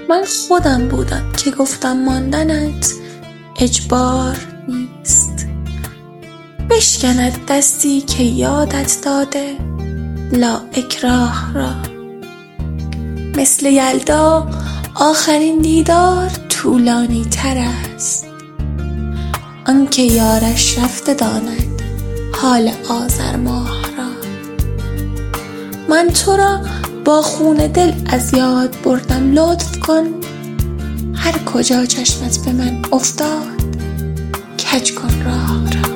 من خودم بودم که گفتم ماندنت اجبار نیست. بشکند دستی که یادت داده لا اکراه را. مثل یلدا آخرین دیدار طولانی تر است. آنکه یارش رفته داند حال آذر ماه را. من تو را با خون دل از یاد بردم، لطف کن هر کجا چشمت به من افتاد کج کن راه را.